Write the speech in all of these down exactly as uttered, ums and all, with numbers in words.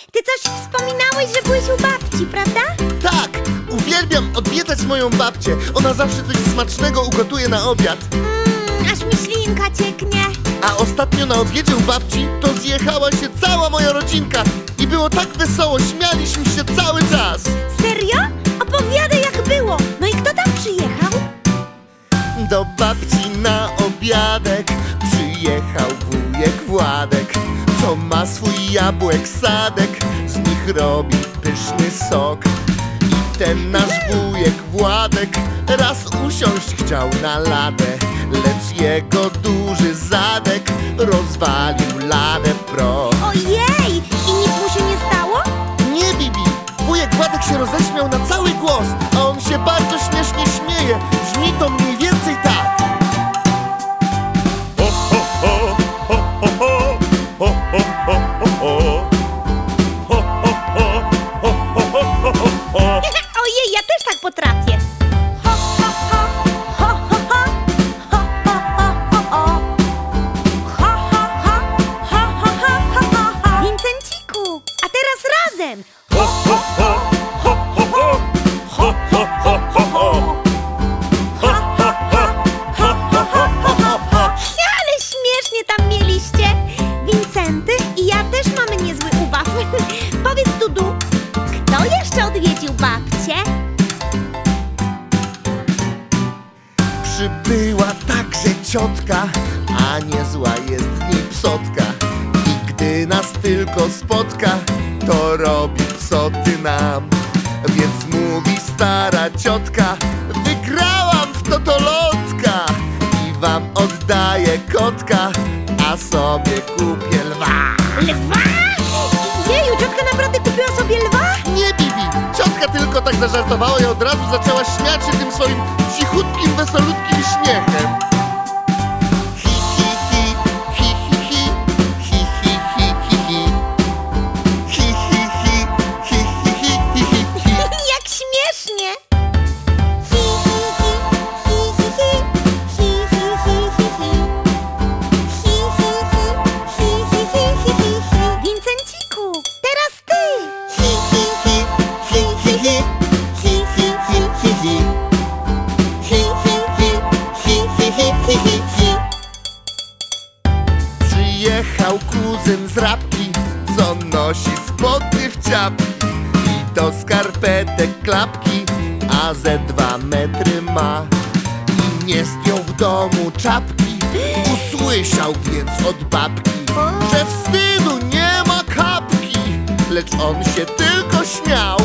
ty coś wspominałeś, że byłeś u babci, prawda? Tak, uwielbiam odwiedzać moją babcię. Ona zawsze coś smacznego ugotuje na obiad. Mmm, aż mi ślinka cieknie. A ostatnio na obiedzie u babci to zjechała się cała moja rodzinka. I było tak wesoło, śmialiśmy się cały czas. Serio? Opowiadaj, jak było. No i kto tam przyjechał? Do babci na obiadek przyjechał wujek Władek, co ma swój jabłek sadek, z nich robi pyszny sok. I ten nasz wujek Władek raz usiąść chciał na ladę, lecz jego duży zadek rozwalił ladę w proch. Ojej! I nic mu się nie stało? Nie, Bibi! Wujek Władek się roześmiał na cały głos, a on się bardzo śmiesznie śmieje. Brzmi to mniej więcej tak. Ojej, ja też tak potrafię. Ho, ho, ho, ho, ho, ho, ho, ho, ho, ho. Ho, ho, ho, ho, ho, ho, ho, ho. Wincenciku, a teraz razem. Ho, ho, ho, ho, ho, ho. Ho, ho, ho, ho, ho. Ho, ho, ho, ho, ho, ho, ho, ho. Ale śmiesznie tam mieliście. Wincenty i ja też mamy niezły ubaw. Powiedz, Dudu, kto jeszcze odwiedził babcię? Przybyła także ciotka, a niezła jest w niej psotka. I gdy nas tylko spotka, to robi psoty nam. Więc mówi stara ciotka: wygrałam w totolotka i wam oddaję kotka, a sobie kupię lwa. Lwa? Jeju, ciotka naprawdę kupiła sobie lwa? Nie, Bibi! Ciotka tylko tak zażartowała i od razu zaczęła śmiać się tym swoim cichutkim, wesolutkim śmiechem. Hi, hi, hi, hi, hi, hi, hi, hi, hi, hi, hi. Hi, hi, hi, hi, hi, hi, hi, hi, hi. Jak śmiesznie! Hi, hi, hi, hi, hi, hi, hi, hi, hi, hi, hi. Hi, hi, hi, hi, hi, hi, hi, hi, hi. Wincenciku, teraz ty! Hi, hi, hi, hi, hi, hi, hi, hi, hi, hi, hi. Hi, hi, hi, hi, hi, hi, hi, hi, hi. Przyjechał kuzyn z Rabki, co nosi spodnie w ciapki i do skarpetek klapki, a ze dwa metry ma. I nie zdjął w domu czapki, usłyszał więc od babki, że wstydu nie ma kapki, lecz on się tylko śmiał.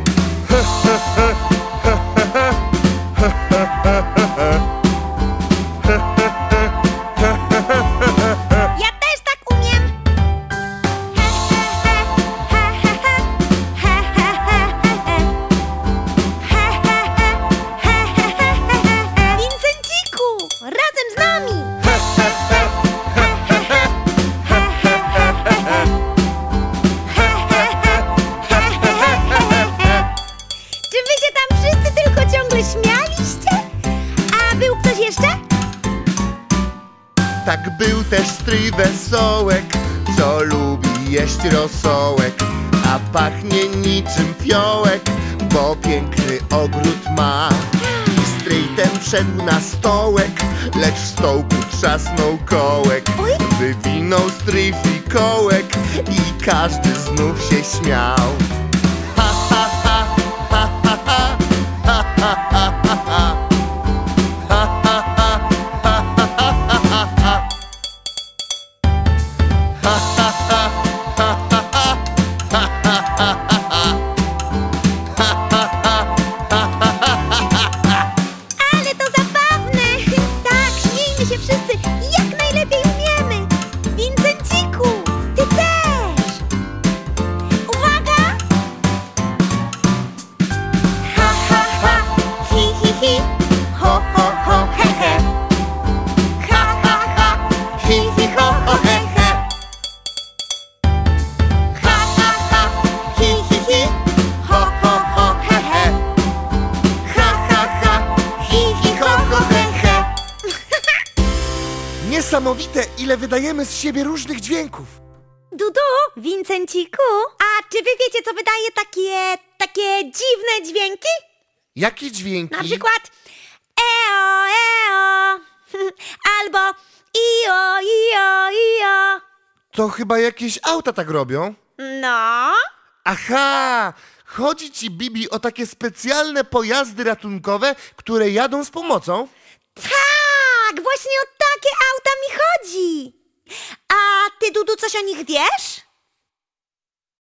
Ja też tak umiem! He, he, he, he, he, he, he, he, he. He, he, he, he, he, he, he, he. Wincenciku, razem z nami! He, he, he, he, he, he, he, he, he, he. He, he, he, he, he, he, he, he. Czy wy się tam wszyscy tylko ciągle śmialiście? A był ktoś jeszcze? Tak był też stryj Wesołek, co lubi jeść rosołek, a pachnie niczym fiołek, bo piękny ogród ma. I stryj ten wszedł na stołek, lecz w stołku trzasnął kołek. Oj. Wywinął stryj fikołek i każdy znów się śmiał. Ha, ha, ha, ha, ha, ha, ha, ha, ha, ha, ha. Ale to zabawne! Tak, śmiejmy się wszyscy jak najlepiej umiemy! Wincenciku, ty też! Uwaga! Ha, ha, ha! Hi, hi, hi! Ho, ho, ho, he, he! Ha, ha, ha! Hi, hi, ho, ho, he, he! Ha, ha, ha! Hi, hi, hi! Ho, ho, ho, he, he! Ha, ha, ha! Hi, hi, ho, ho, he, he! Niesamowite, ile wydajemy z siebie różnych dźwięków. Dudu, Wincenciku, a czy wy wiecie, co wydaje takie, takie dziwne dźwięki? Jakie dźwięki? Na przykład eo, eo, albo io, io, io. To chyba jakieś auta tak robią. No, Aha! Chodzi ci, Bibi, o takie specjalne pojazdy ratunkowe, które jadą z pomocą? tak, właśnie o takie auta mi chodzi. A ty, Dudu, coś o nich wiesz?